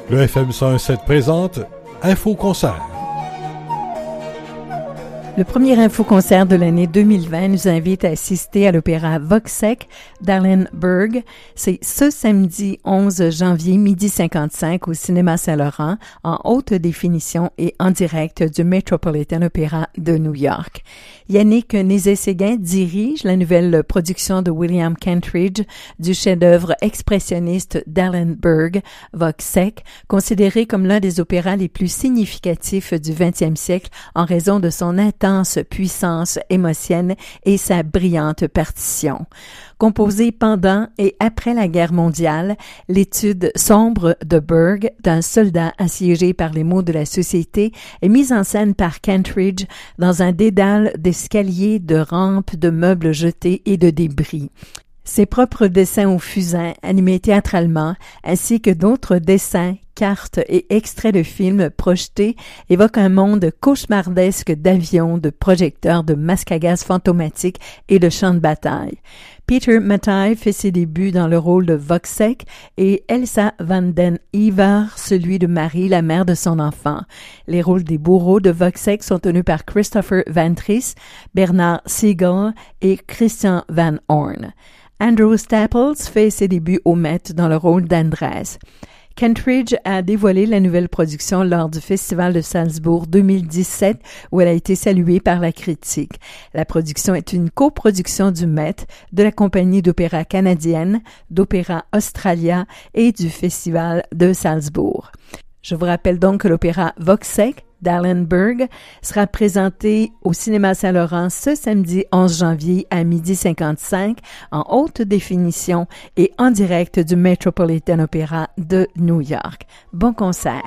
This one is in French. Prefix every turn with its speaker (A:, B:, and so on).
A: Le FM 101.7 présente Info Concert.
B: Le premier Info-concert de l'année 2020 nous invite à assister à l'opéra Wojciech d'Allenberg. C'est ce samedi 11 janvier, midi 55, au Cinéma Saint-Laurent, en haute définition et en direct du Metropolitan Opera de New York. Yannick Nézet-Séguin dirige la nouvelle production de William Kentridge du chef-d'œuvre expressionniste d'Allenberg, Wojciech, considéré comme l'un des opéras les plus significatifs du 20e siècle en raison de son intense puissance émotionnelle et sa brillante partition. Composée pendant et après la guerre mondiale, l'étude sombre de Berg d'un soldat assiégé par les maux de la société est mise en scène par Kentridge dans un dédale d'escaliers, de rampes, de meubles jetés et de débris. Ses propres dessins au fusain, animés théâtralement, ainsi que d'autres dessins, cartes et extraits de films projetés évoquent un monde cauchemardesque d'avions, de projecteurs, de masques à gaz fantomatiques et de champs de bataille. Peter Mattei fait ses débuts dans le rôle de Wojciech et Elsa van den Iver, celui de Marie, la mère de son enfant. Les rôles des bourreaux de Wojciech sont tenus par Christopher Vantris, Bernard Siegel et Christian Van Horn. Andrew Staples fait ses débuts au Met dans le rôle d'Andrés. Kentridge a dévoilé la nouvelle production lors du Festival de Salzbourg 2017 où elle a été saluée par la critique. La production est une coproduction du Met, de la compagnie d'opéra canadienne, d'Opéra Australia et du Festival de Salzbourg. Je vous rappelle donc que l'opéra Wojciech d'Allenberg sera présenté au Cinéma Saint-Laurent ce samedi 11 janvier à midi 55 en haute définition et en direct du Metropolitan Opera de New York. Bon concert!